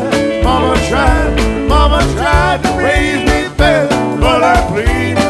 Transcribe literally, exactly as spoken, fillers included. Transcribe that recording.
tried, mama tried, mama tried to raise me better, but I plead